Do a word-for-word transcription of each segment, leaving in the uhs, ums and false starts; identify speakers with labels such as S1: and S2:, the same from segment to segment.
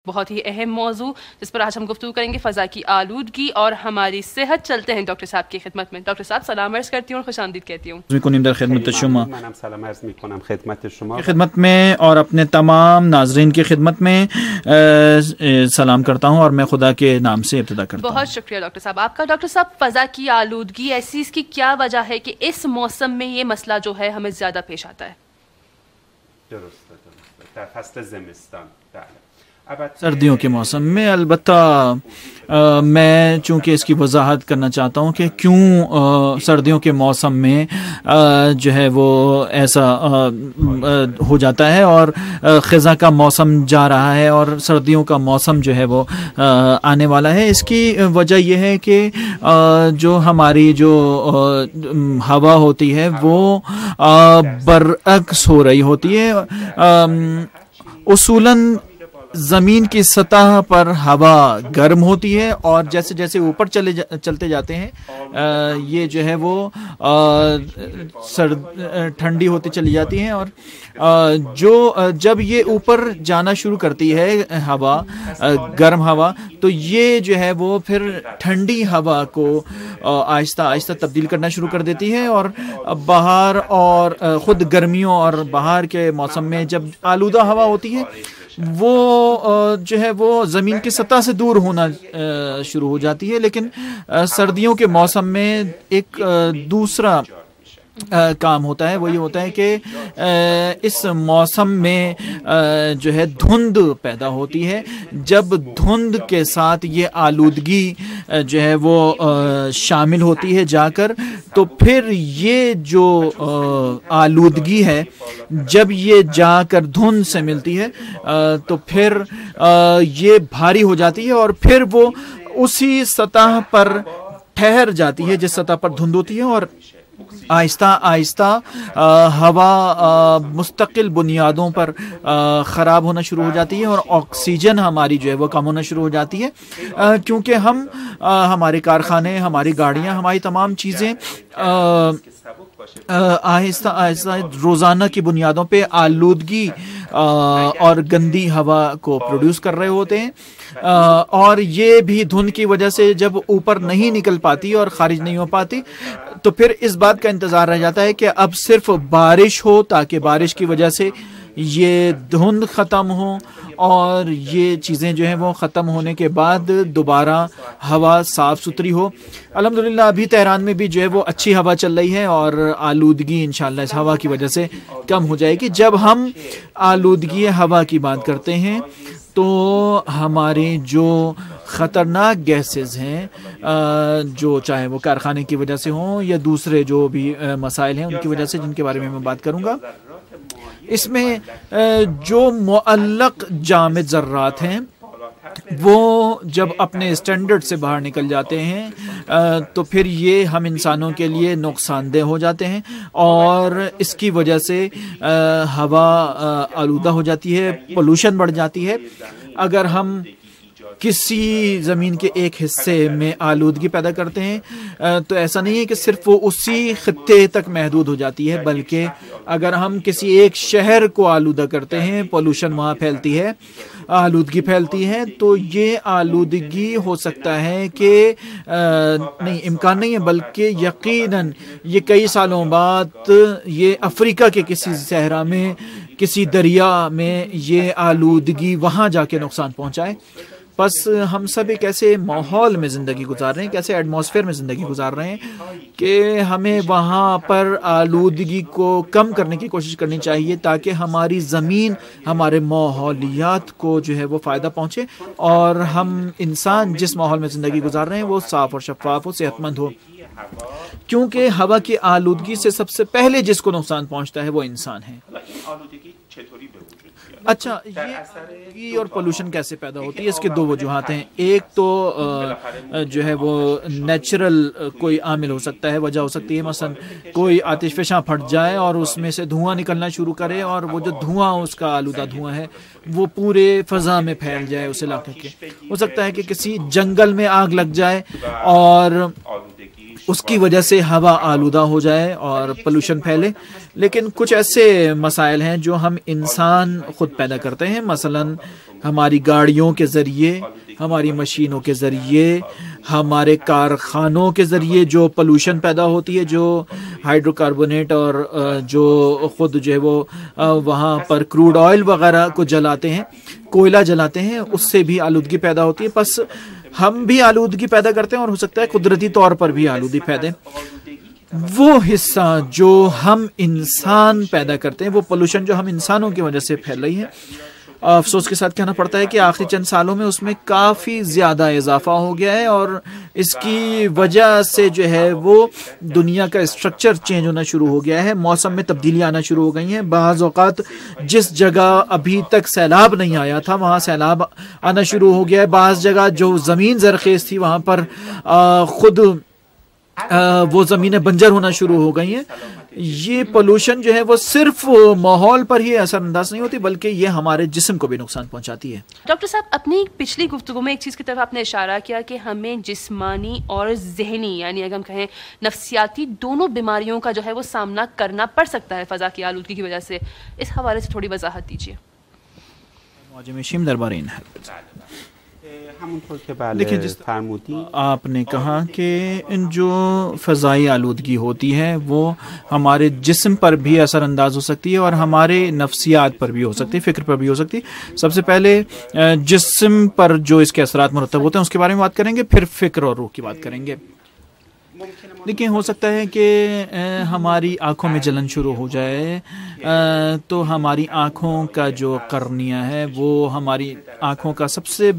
S1: بہت ہی اہم موضوع جس پر آج ہم گفتگو کریں گے، فضا کی آلودگی اور ہماری صحت. چلتے ہیں ڈاکٹر صاحب کی خدمت میں. ڈاکٹر صاحب سلام عرض کرتی ہوں اور خوش آمدید کہتی ہوں.
S2: میکنیم در خدمت شما
S3: منم سلام عرض میکنم خدمت شما
S2: خدمت میں اور اپنے تمام ناظرین کی خدمت میں سلام کرتا ہوں اور میں خدا کے نام سے ابتدا کرتا ہوں.
S1: بہت شکریہ ڈاکٹر صاحب آپ کا. ڈاکٹر صاحب فضا کی آلودگی ایسی، اس کی کیا وجہ ہے کہ اس موسم میں یہ مسئلہ جو ہے ہمیں زیادہ پیش آتا ہے؟
S3: درسته درسته در فصل زمستان. بله
S2: سردیوں کے موسم میں. البتہ آ, میں چونکہ اس کی وضاحت کرنا چاہتا ہوں کہ کیوں آ, سردیوں کے موسم میں آ, جو ہے وہ ایسا آ, آ, ہو جاتا ہے اور آ, خزاں کا موسم جا رہا ہے اور سردیوں کا موسم جو ہے وہ آ, آنے والا ہے. اس کی وجہ یہ ہے کہ آ, جو ہماری جو آ, ہوا ہوتی ہے وہ آ, برعکس ہو رہی ہوتی ہے. اصولاً زمین کی سطح پر ہوا گرم ہوتی ہے اور جیسے جیسے اوپر چلے جا چلتے جاتے ہیں آ, یہ جو ہے وہ سرد ٹھنڈی ہوتی چلی جاتی ہیں اور آ, جو آ, جب یہ اوپر جانا شروع کرتی ہے ہوا آ, گرم ہوا تو یہ جو ہے وہ پھر ٹھنڈی ہوا کو آ, آہستہ آہستہ تبدیل کرنا شروع کر دیتی ہے اور بہار اور آ, خود گرمیوں اور بہار کے موسم میں جب آلودہ ہوا ہوتی ہے وہ جو ہے وہ زمین کی سطح سے دور ہونا شروع ہو جاتی ہے. لیکن سردیوں کے موسم میں ایک دوسرا کام ہوتا ہے، وہ یہ ہوتا ہے کہ اس موسم میں جو ہے دھند پیدا ہوتی ہے. جب دھند کے ساتھ یہ آلودگی جو ہے وہ شامل ہوتی ہے جا کر، تو پھر یہ جو آلودگی ہے جب یہ جا کر دھند سے ملتی ہے تو پھر یہ بھاری ہو جاتی ہے اور پھر وہ اسی سطح پر ٹھہر جاتی ہے جس سطح پر دھند ہوتی ہے اور آہستہ آہستہ ہوا مستقل بنیادوں پر خراب ہونا شروع ہو جاتی ہے اور آکسیجن ہماری جو ہے وہ کم ہونا شروع ہو جاتی ہے، کیونکہ ہم ہمارے کارخانے، ہماری گاڑیاں، ہماری تمام چیزیں آہستہ آہستہ روزانہ کی بنیادوں پہ آلودگی اور گندی ہوا کو پروڈیوس کر رہے ہوتے ہیں اور یہ بھی دھند کی وجہ سے جب اوپر نہیں نکل پاتی اور خارج نہیں ہو پاتی تو پھر اس بات کا انتظار رہ جاتا ہے کہ اب صرف بارش ہو تاکہ بارش کی وجہ سے یہ دھند ختم ہو اور یہ چیزیں جو ہیں وہ ختم ہونے کے بعد دوبارہ ہوا صاف ستھری ہو. الحمدللہ ابھی تہران میں بھی جو ہے وہ اچھی ہوا چل رہی ہے اور آلودگی انشاءاللہ اس ہوا کی وجہ سے کم ہو جائے گی. جب ہم آلودگی ہوا کی بات کرتے ہیں تو ہمارے جو خطرناک گیسز ہیں جو چاہے وہ کارخانے کی وجہ سے ہوں یا دوسرے جو بھی مسائل ہیں ان کی وجہ سے، جن کے بارے میں میں بات کروں گا، اس میں جو معلق جامد ذرات ہیں وہ جب اپنے اسٹینڈرڈ سے باہر نکل جاتے ہیں تو پھر یہ ہم انسانوں کے لیے نقصان دہ ہو جاتے ہیں اور اس کی وجہ سے ہوا آلودہ ہو جاتی ہے، پولوشن بڑھ جاتی ہے. اگر ہم کسی زمین کے ایک حصے میں آلودگی پیدا کرتے ہیں تو ایسا نہیں ہے کہ صرف وہ اسی خطے تک محدود ہو جاتی ہے، بلکہ اگر ہم کسی ایک شہر کو آلودہ کرتے ہیں، پولوشن وہاں پھیلتی ہے، آلودگی پھیلتی ہے، تو یہ آلودگی ہو سکتا ہے کہ نہیں امکان نہیں ہے بلکہ یقیناً یہ کئی سالوں بعد یہ افریقہ کے کسی صحرا میں، کسی دریا میں یہ آلودگی وہاں جا کے نقصان پہنچائے. بس ہم سب ایک ایسے ماحول میں زندگی گزار رہے ہیں، کیسے ایٹماسفیئر میں زندگی گزار رہے ہیں کہ ہمیں وہاں پر آلودگی کو کم کرنے کی کوشش کرنی چاہیے تاکہ ہماری زمین، ہمارے ماحولیات کو جو ہے وہ فائدہ پہنچے اور ہم انسان جس ماحول میں زندگی گزار رہے ہیں وہ صاف اور شفاف ہو، صحت مند ہو. کیونکہ ہوا کی آلودگی سے سب سے پہلے جس کو نقصان پہنچتا ہے وہ انسان ہے. اچھا، یہ آلودگی اور پولوشن کیسے پیدا ہوتی ہے؟ اس کے دو وجوہات ہیں. ایک تو جو ہے وہ نیچرل کوئی عامل ہو سکتا ہے، وجہ ہو سکتی ہے، مثلا کوئی آتش فشاں پھٹ جائے اور اس میں سے دھواں نکلنا شروع کرے اور وہ جو دھواں اس کا آلودہ دھواں ہے وہ پورے فضا میں پھیل جائے اس علاقے کے. ہو سکتا ہے کہ کسی جنگل میں آگ لگ جائے اور اس کی وجہ سے ہوا آلودہ ہو جائے اور پولوشن پھیلے. لیکن کچھ ایسے مسائل ہیں جو ہم انسان خود پیدا کرتے ہیں. مثلا ہماری گاڑیوں کے ذریعے، ہماری مشینوں کے ذریعے، ہمارے کارخانوں کے ذریعے جو پولوشن پیدا ہوتی ہے، جو ہائیڈرو کاربونیٹ اور جو خود جو ہے وہ وہاں پر کروڈ آئل وغیرہ کو جلاتے ہیں، کوئلہ جلاتے ہیں، اس سے بھی آلودگی پیدا ہوتی ہے. بس ہم بھی آلودگی پیدا کرتے ہیں اور ہو سکتا ہے قدرتی طور پر بھی آلودگی پیدا. وہ حصہ جو ہم انسان پیدا کرتے ہیں، وہ پولوشن جو ہم انسانوں کی وجہ سے پھیل رہی ہے، افسوس کے ساتھ کہنا پڑتا ہے کہ آخری چند سالوں میں اس میں کافی زیادہ اضافہ ہو گیا ہے، اور اس کی وجہ سے جو ہے وہ دنیا کا اسٹرکچر چینج ہونا شروع ہو گیا ہے. موسم میں تبدیلی آنا شروع ہو گئی ہیں. بعض اوقات جس جگہ ابھی تک سیلاب نہیں آیا تھا وہاں سیلاب آنا شروع ہو گیا ہے. بعض جگہ جو زمین زرخیز تھی وہاں پر خود وہ زمینیں بنجر ہونا شروع ہو گئی ہیں. یہ پولوشن جو ہے وہ صرف ماحول پر ہی اثر انداز نہیں ہوتی، بلکہ یہ ہمارے جسم کو بھی نقصان پہنچاتی ہے.
S1: ڈاکٹر صاحب، اپنی پچھلی گفتگو میں ایک چیز کی طرف آپ نے اشارہ کیا کہ ہمیں جسمانی اور ذہنی، یعنی اگر ہم کہیں نفسیاتی، دونوں بیماریوں کا جو ہے وہ سامنا کرنا پڑ سکتا ہے فضا کی آلودگی کی وجہ سے. اس حوالے سے تھوڑی وضاحت دیجیے.
S2: دیکھیں، جس آپ نے کہا کہ جو فضائی آلودگی ہوتی ہے وہ ہمارے جسم پر بھی اثر انداز ہو سکتی ہے اور ہمارے نفسیات پر بھی ہو سکتی ہے، فکر پر بھی ہو سکتی ہے. سب سے پہلے جسم پر جو اس کے اثرات مرتب ہوتے ہیں اس کے بارے میں بات کریں گے، پھر فکر اور روح کی بات کریں گے. دیکھیں، ہو سکتا ہے کہ ہماری آنکھوں میں جلن شروع ہو جائے، تو ہماری آنکھوں کا جو قرنیہ ہے وہ ہماری آنکھوں کا سب سے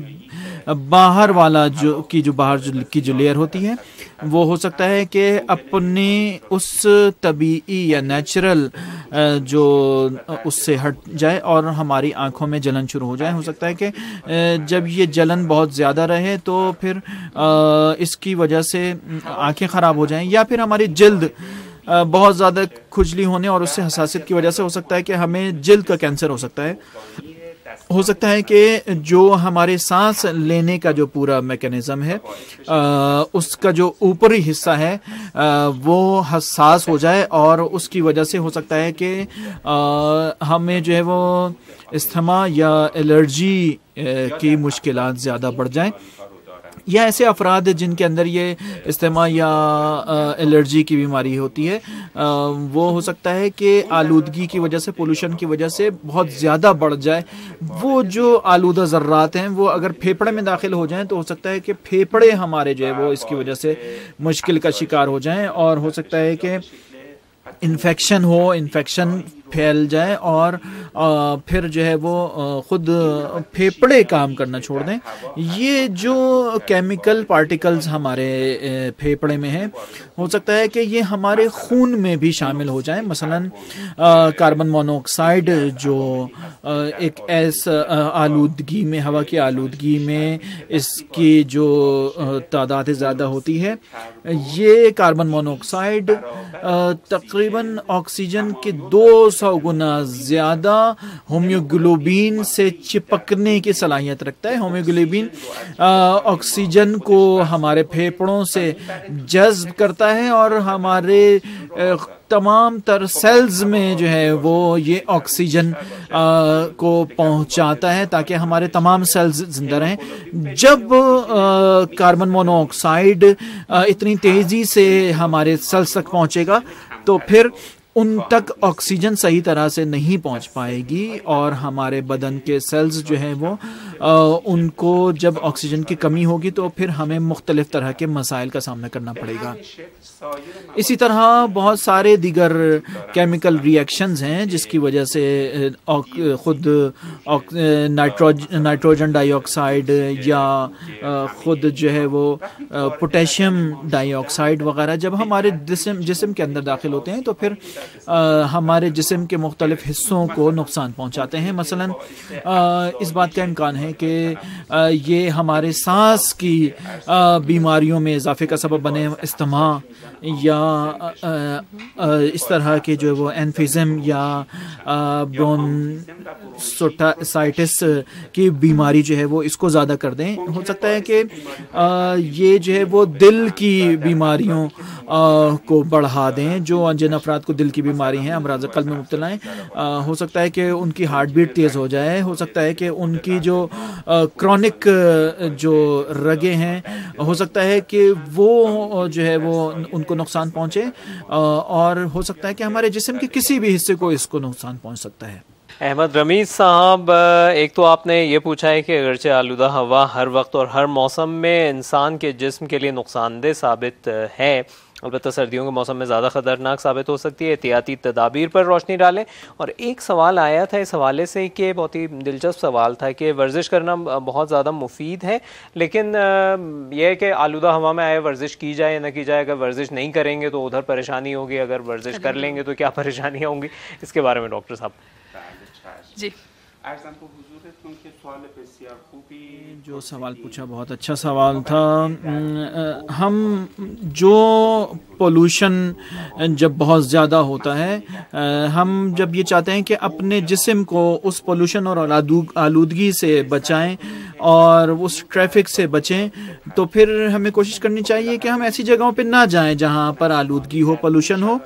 S2: باہر والا جو کی جو باہر کی جو لیئر ہوتی ہے وہ ہو سکتا ہے کہ اپنی اس طبیعی یا نیچرل جو اس سے ہٹ جائے اور ہماری آنکھوں میں جلن شروع ہو جائے. ہو سکتا ہے کہ جب یہ جلن بہت زیادہ رہے تو پھر اس کی وجہ سے آنکھیں خراب ہو جائیں، یا پھر ہماری جلد بہت زیادہ کھجلی ہونے اور اس سے حساسیت کی وجہ سے ہو سکتا ہے کہ ہمیں جلد کا کینسر ہو سکتا ہے. ہو سکتا ہے کہ جو ہمارے سانس لینے کا جو پورا میکینزم ہے اس کا جو اوپری حصہ ہے وہ حساس ہو جائے، اور اس کی وجہ سے ہو سکتا ہے کہ ہمیں جو ہے وہ استھما یا الرجی کی مشکلات زیادہ بڑھ جائیں. یا ایسے افراد جن کے اندر یہ استھما یا الرجی کی بیماری ہوتی ہے، وہ ہو سکتا ہے کہ آلودگی کی وجہ سے، پولوشن کی وجہ سے بہت زیادہ بڑھ جائے. وہ جو آلودہ ذرات ہیں وہ اگر پھیپڑے میں داخل ہو جائیں تو ہو سکتا ہے کہ پھیپڑے ہمارے جو ہے وہ اس کی وجہ سے مشکل کا شکار ہو جائیں، اور ہو سکتا ہے کہ انفیکشن ہو، انفیکشن پھیل جائے اور پھر جو ہے وہ خود پھیپڑے کام کرنا چھوڑ دیں. یہ جو کیمیکل پارٹیکلز ہمارے پھیپڑے میں ہیں ہو سکتا ہے کہ یہ ہمارے خون میں بھی شامل ہو جائیں. مثلا کاربن مونوکسائڈ جو ایک ایسا آلودگی میں، ہوا کی آلودگی میں اس کی جو تعداد زیادہ ہوتی ہے، یہ کاربن مونوکسائڈ تقریباً آکسیجن کے دو سو گنا زیادہ ہومیوگلوبین سے چپکنے کی صلاحیت رکھتا ہے. ہومیوگلوبین آکسیجن کو ہمارے پھیپڑوں سے جذب کرتا ہے اور ہمارے تمام تر سیلز میں جو ہے وہ یہ آکسیجن کو پہنچاتا ہے تاکہ ہمارے تمام سیلز زندہ رہیں. جب کاربن مونو آکسائڈ اتنی تیزی سے ہمارے سیلز تک پہنچے گا تو پھر ان تک آکسیجن صحیح طرح سے نہیں پہنچ پائے گی، اور ہمارے بدن کے سیلز جو ہیں وہ ان کو جب آکسیجن کی کمی ہوگی تو پھر ہمیں مختلف طرح کے مسائل کا سامنا کرنا پڑے گا. اسی طرح بہت سارے دیگر کیمیکل ری ایکشنز ہیں جس کی وجہ سے خود نائٹروجن ڈائی آکسائڈ یا خود جو ہے وہ پوٹیشیم ڈائی آکسائڈ وغیرہ جب ہمارے جسم جسم کے اندر داخل ہوتے ہیں تو پھر ہمارے جسم کے مختلف حصوں کو نقصان پہنچاتے ہیں. مثلا اس بات کا امکان ہے کہ یہ ہمارے سانس کی بیماریوں میں اضافے کا سبب بنے، استھما یا اس طرح کے جو وہ اینفیزم یا برونسوسائٹس کی بیماری جو ہے وہ اس کو زیادہ کر دیں. ہو سکتا ہے کہ یہ جو ہے وہ دل کی بیماریوں کو بڑھا دیں. جو جن افراد کو دل دل کی بیماری ہیں, امراض قلب میں مبتلا ہیں, ہو سکتا ہے کہ ان کی ہارٹ بیٹ تیز ہو جائے, ہو سکتا ہے کہ ان کی جو کرونک جو رگیں ہیں ہو سکتا ہے کہ وہ جو ہے وہ ان کو نقصان پہنچے, اور ہو سکتا ہے کہ ہمارے جسم کے کسی بھی حصے کو اس کو نقصان پہنچ سکتا ہے.
S4: احمد رمیز صاحب, ایک تو آپ نے یہ پوچھا ہے کہ اگرچہ آلودہ ہوا ہر وقت اور ہر موسم میں انسان کے جسم کے لیے نقصان دہ ثابت ہے, البتہ سردیوں کے موسم میں زیادہ خطرناک ثابت ہو سکتی ہے, احتیاطی تدابیر پر روشنی ڈالیں. اور ایک سوال آیا تھا اس حوالے سے کہ بہت ہی دلچسپ سوال تھا کہ ورزش کرنا بہت زیادہ مفید ہے, لیکن یہ ہے کہ آلودہ ہوا میں آئے ورزش کی جائے یا نہ کی جائے, اگر ورزش نہیں کریں گے تو ادھر پریشانی ہوگی, اگر ورزش کر لیں گے تو کیا پریشانیاں ہوں گی, اس کے بارے میں ڈاکٹر صاحب.
S1: جی,
S2: جو سوال پوچھا بہت اچھا سوال تھا. ہم جو پولوشن جب بہت زیادہ ہوتا ہے, ہم جب یہ چاہتے ہیں کہ اپنے جسم کو اس پولوشن اور آلودگی سے بچائیں اور اس ٹریفک سے بچیں, تو پھر ہمیں کوشش کرنی چاہیے کہ ہم ایسی جگہوں پہ نہ جائیں جہاں پر آلودگی ہو, پولوشن ہو.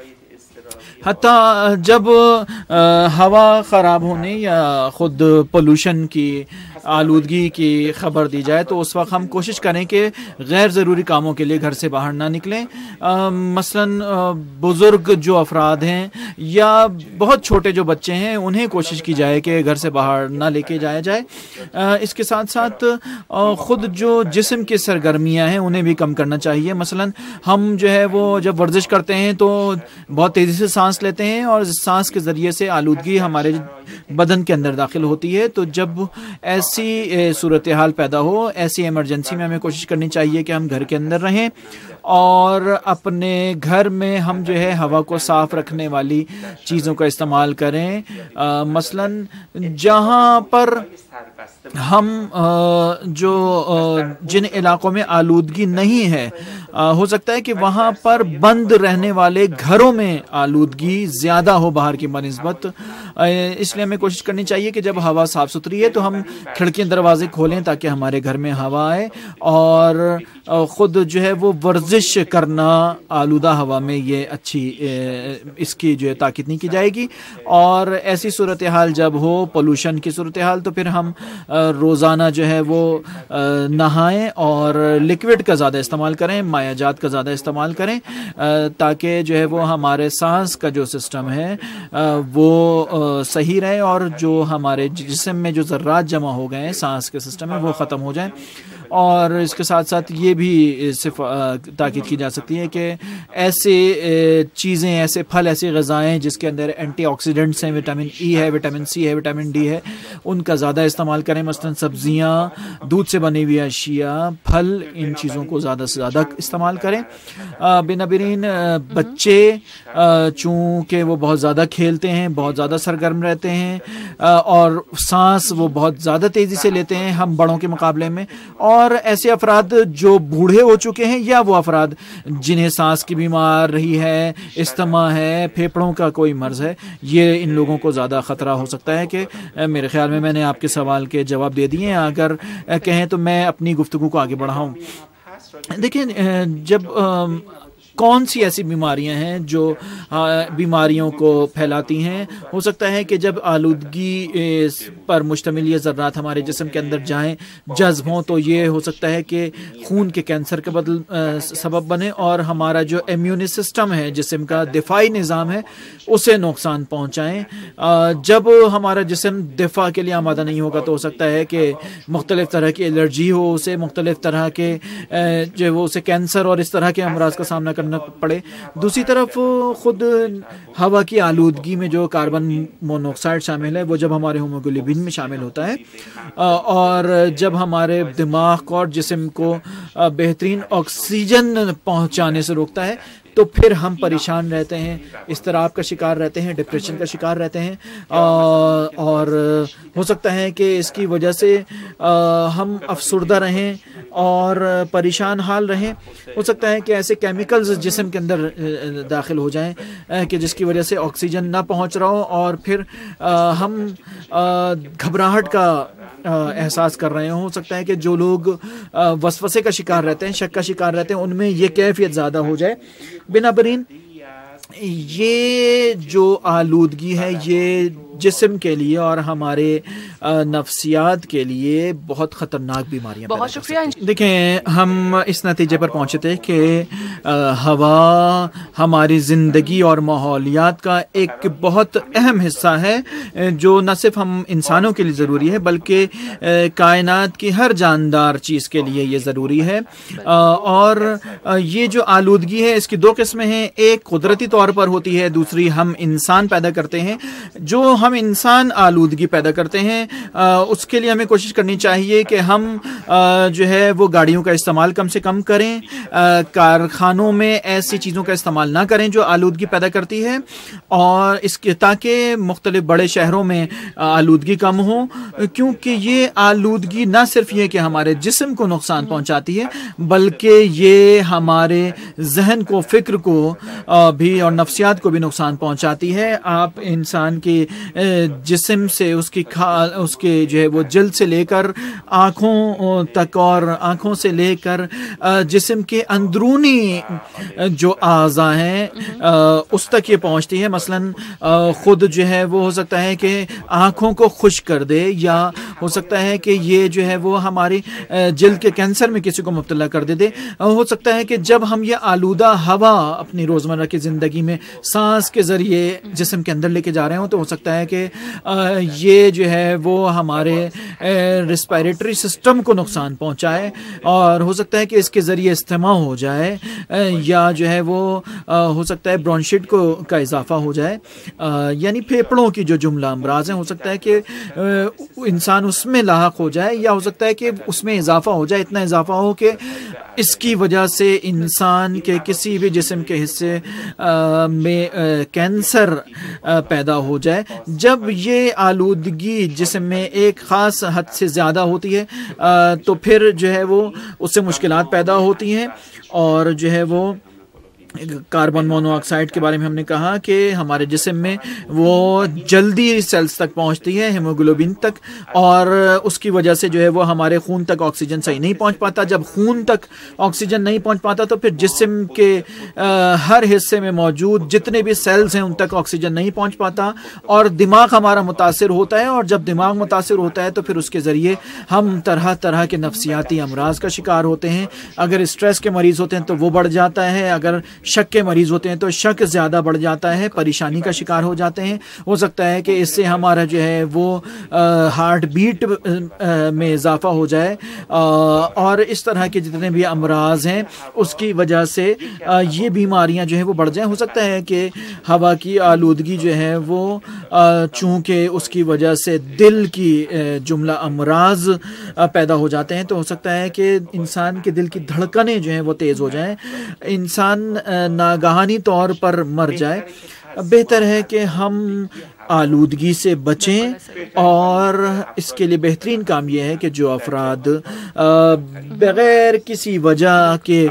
S2: حتیٰ جب ہوا خراب ہونے یا خود پولوشن کی آلودگی کی خبر دی جائے تو اس وقت ہم کوشش کریں کہ غیر ضروری کاموں کے لیے گھر سے باہر نہ نکلیں. مثلا بزرگ جو افراد ہیں یا بہت چھوٹے جو بچے ہیں انہیں کوشش کی جائے کہ گھر سے باہر نہ لے کے جایا جائے. اس کے ساتھ ساتھ خود جو جسم کی سرگرمیاں ہیں انہیں بھی کم کرنا چاہیے. مثلا ہم جو ہے وہ جب ورزش کرتے ہیں تو بہت تیزی سے سانس لیتے ہیں اور سانس کے ذریعے سے آلودگی ہمارے بدن کے اندر داخل ہوتی ہے. تو جب ایسی صورتحال پیدا ہو, ایسی ایمرجنسی میں ہمیں کوشش کرنی چاہیے کہ ہم گھر کے اندر رہیں اور اپنے گھر میں ہم جو ہے ہوا کو صاف رکھنے والی چیزوں کا استعمال کریں. مثلا جہاں پر ہم جو جن علاقوں میں آلودگی نہیں ہے, ہو سکتا ہے کہ وہاں پر بند رہنے والے گھروں میں آلودگی زیادہ ہو باہر کی بنسبت, اس لیے ہمیں کوشش کرنی چاہیے کہ جب ہوا صاف ستھری ہے تو ہم کھڑکیاں دروازے کھولیں تاکہ ہمارے گھر میں ہوا آئے, اور خود جو ہے وہ ورزش کرنا آلودہ ہوا میں یہ اچھی اس کی جو ہے تاکید نہیں کی جائے گی. اور ایسی صورتحال جب ہو پولوشن کی صورتحال تو پھر ہم روزانہ جو ہے وہ نہائیں اور لکوڈ کا زیادہ استعمال کریں, مائع جات کا زیادہ استعمال کریں, تاکہ جو ہے وہ ہمارے سانس کا جو سسٹم ہے وہ صحیح رہے اور جو ہمارے جسم میں جو ذرات جمع ہو گئے ہیں سانس کے سسٹم میں وہ ختم ہو جائیں. اور اس کے ساتھ ساتھ یہ بھی صرف تاکید کی جا سکتی ہے کہ ایسے چیزیں, ایسے پھل, ایسی غذائیں جس کے اندر اینٹی آکسیڈنٹس ہیں, وٹامن ای ہے, وٹامن سی ہے, وٹامن ڈی ہے, ان کا زیادہ استعمال کریں. مثلا سبزیاں, دودھ سے بنی ہوئی اشیاء, پھل, ان چیزوں کو زیادہ سے زیادہ استعمال کریں. بنابرین بچے چونکہ وہ بہت زیادہ کھیلتے ہیں, بہت زیادہ سرگرم رہتے ہیں اور سانس وہ بہت زیادہ تیزی سے لیتے ہیں ہم بڑوں کے مقابلے میں, اور ایسے افراد جو بوڑھے ہو چکے ہیں یا وہ افراد جنہیں سانس کی بیمار رہی ہے, استما ہے, پھیپھڑوں کا کوئی مرض ہے, یہ ان لوگوں کو زیادہ خطرہ ہو سکتا ہے. کہ میرے خیال میں میں نے آپ کے سوال کے جواب دے دیے ہیں. اگر کہیں تو میں اپنی گفتگو کو آگے بڑھاؤں. دیکھیں, جب کون سی ایسی بیماریاں ہیں جو بیماریوں کو پھیلاتی ہیں, ہو سکتا ہے کہ جب آلودگی پر مشتمل یہ ذرات ہمارے جسم کے اندر جائیں, جذب ہوں, تو یہ ہو سکتا ہے کہ خون کے کینسر کا بدل سبب بنے اور ہمارا جو امیونی سسٹم ہے, جسم کا دفاعی نظام ہے, اسے نقصان پہنچائیں. جب ہمارا جسم دفاع کے لیے آمادہ نہیں ہوگا تو ہو سکتا ہے کہ مختلف طرح کی الرجی ہو, اسے مختلف طرح کے جو وہ اسے کینسر اور اس طرح کے امراض کا سامنا کرنا پڑے. دوسری طرف خود ہوا کی آلودگی میں جو کاربن مونوکسائڈ شامل ہے وہ جب ہمارے ہیموگلوبن میں شامل ہوتا ہے اور جب ہمارے دماغ کو اور جسم کو بہترین آکسیجن پہنچانے سے روکتا ہے تو پھر ہم پریشان رہتے ہیں, اضطراب کا شکار رہتے ہیں, ڈپریشن کا شکار رہتے ہیں, اور ہو سکتا ہے کہ اس کی وجہ سے ہم افسردہ رہیں اور پریشان حال رہیں. ہو سکتا ہے کہ ایسے کیمیکلز جسم کے اندر داخل ہو جائیں کہ جس کی وجہ سے آکسیجن نہ پہنچ رہا ہو اور پھر ہم گھبراہٹ کا احساس کر رہے ہوں. ہو سکتا ہے کہ جو لوگ وسوسے کا شکار رہتے ہیں, شک کا شکار رہتے ہیں, ان میں یہ کیفیت زیادہ ہو جائے. بنابراین یہ جو آلودگی ہے یہ جسم کے لیے اور ہمارے نفسیات کے لیے بہت خطرناک بیماریاں
S1: بہت شکریہ.
S2: دیکھیں ہم اس نتیجے پر پہنچے تھے کہ ہوا ہماری زندگی اور ماحولیات کا ایک بہت اہم حصہ ہے جو نہ صرف ہم انسانوں کے لیے ضروری ہے بلکہ کائنات کی ہر جاندار چیز کے لیے یہ ضروری ہے. اور یہ جو آلودگی ہے اس کی دو قسمیں ہیں. ایک قدرتی طور پر ہوتی ہے, دوسری ہم انسان پیدا کرتے ہیں. جو ہم انسان آلودگی پیدا کرتے ہیں اس کے لیے ہمیں کوشش کرنی چاہیے کہ ہم جو ہے وہ گاڑیوں کا استعمال کم سے کم کریں, کارخانوں میں ایسی چیزوں کا استعمال نہ کریں جو آلودگی پیدا کرتی ہے, اور اس کے تاکہ مختلف بڑے شہروں میں آلودگی کم ہو, کیونکہ یہ آلودگی نہ صرف یہ کہ ہمارے جسم کو نقصان پہنچاتی ہے بلکہ یہ ہمارے ذہن کو, فکر کو بھی اور نفسیات کو بھی نقصان پہنچاتی ہے. آپ انسان کے جسم سے اس کی اس کے جو ہے وہ جلد سے لے کر آنکھوں تک اور آنکھوں سے لے کر جسم کے اندرونی جو اعضاء ہیں اس تک یہ پہنچتی ہے. مثلاً خود جو ہے وہ ہو سکتا ہے کہ آنکھوں کو خشک کر دے, یا ہو سکتا ہے کہ یہ جو ہے وہ ہماری جلد کے کینسر میں کسی کو مبتلا کر دے دے. ہو سکتا ہے کہ جب ہم یہ آلودہ ہوا اپنی روزمرہ کی زندگی میں سانس کے ذریعے جسم کے اندر لے کے جا رہے ہوں تو ہو سکتا ہے کہ یہ جو ہے وہ ہمارے ریسپائریٹری سسٹم کو نقصان پہنچائے, اور ہو سکتا ہے کہ اس کے ذریعے استما ہو جائے, یا جو ہے وہ ہو سکتا ہے برونشیٹ کو کا اضافہ ہو جائے, یعنی پھیپڑوں کی جو جملہ امراض ہیں ہو سکتا ہے کہ انسان اس میں لاحق ہو جائے, یا ہو سکتا ہے کہ اس میں اضافہ ہو جائے, اتنا اضافہ ہو کہ اس کی وجہ سے انسان کے کسی بھی جسم کے حصے میں کینسر پیدا ہو جائے. جب یہ آلودگی جسم میں ایک خاص حد سے زیادہ ہوتی ہے تو پھر جو ہے وہ اس سے مشکلات پیدا ہوتی ہیں, اور جو ہے وہ کاربن مونو آکسائڈ کے بارے میں ہم نے کہا کہ ہمارے جسم میں وہ جلدی سیلز تک پہنچتی ہے, ہیموگلوبن تک, اور اس کی وجہ سے جو ہے وہ ہمارے خون تک آکسیجن صحیح نہیں پہنچ پاتا. جب خون تک آکسیجن نہیں پہنچ پاتا تو پھر جسم کے ہر حصے میں موجود جتنے بھی سیلز ہیں ان تک آکسیجن نہیں پہنچ پاتا, اور دماغ ہمارا متاثر ہوتا ہے, اور جب دماغ متاثر ہوتا ہے تو پھر اس کے ذریعے ہم طرح طرح کے نفسیاتی امراض کا شکار ہوتے ہیں. اگر اسٹریس کے مریض ہوتے ہیں تو وہ بڑھ جاتا ہے, اگر شک کے مریض ہوتے ہیں تو شک زیادہ بڑھ جاتا ہے, پریشانی کا شکار ہو جاتے ہیں. ہو سکتا ہے کہ اس سے ہمارا جو ہے وہ ہارٹ بیٹ میں اضافہ ہو جائے, اور اس طرح کے جتنے بھی امراض ہیں اس کی وجہ سے یہ بیماریاں جو ہے وہ بڑھ جائیں. ہو سکتا ہے کہ ہوا کی آلودگی جو ہے وہ چونکہ اس کی وجہ سے دل کی جملہ امراض پیدا ہو جاتے ہیں تو ہو سکتا ہے کہ انسان کے دل کی دھڑکنیں جو ہیں وہ تیز ہو جائیں, انسان ناگہانی طور پر مر جائے. بہتر ہے کہ ہم آلودگی سے بچیں, اور اس کے لیے بہترین کام یہ ہے کہ جو افراد بغیر کسی وجہ کے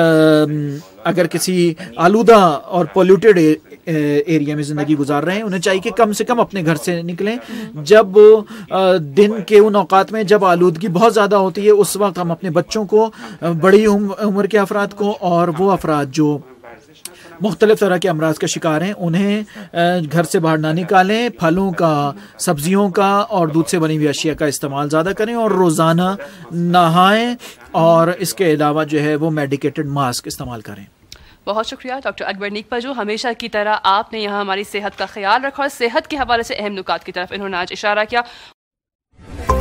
S2: اگر کسی آلودہ اور پولیوٹیڈ ایریا میں زندگی گزار رہے ہیں انہیں چاہیے کہ کم سے کم اپنے گھر سے نکلیں. جب دن کے ان اوقات میں جب آلودگی بہت زیادہ ہوتی ہے اس وقت ہم اپنے بچوں کو, بڑی عمر کے افراد کو, اور وہ افراد جو مختلف طرح کے امراض کا شکار ہیں انہیں گھر سے باہر نہ نکالیں. پھلوں کا, سبزیوں کا اور دودھ سے بنی ہوئی اشیاء کا استعمال زیادہ کریں, اور روزانہ نہائیں, اور اس کے علاوہ جو ہے وہ میڈیکیٹڈ ماسک استعمال کریں.
S1: بہت شکریہ ڈاکٹر اکبر نیکپا, جو ہمیشہ کی طرح آپ نے یہاں ہماری صحت کا خیال رکھا اور صحت کے حوالے سے اہم نکات کی طرف انہوں نے آج اشارہ کیا.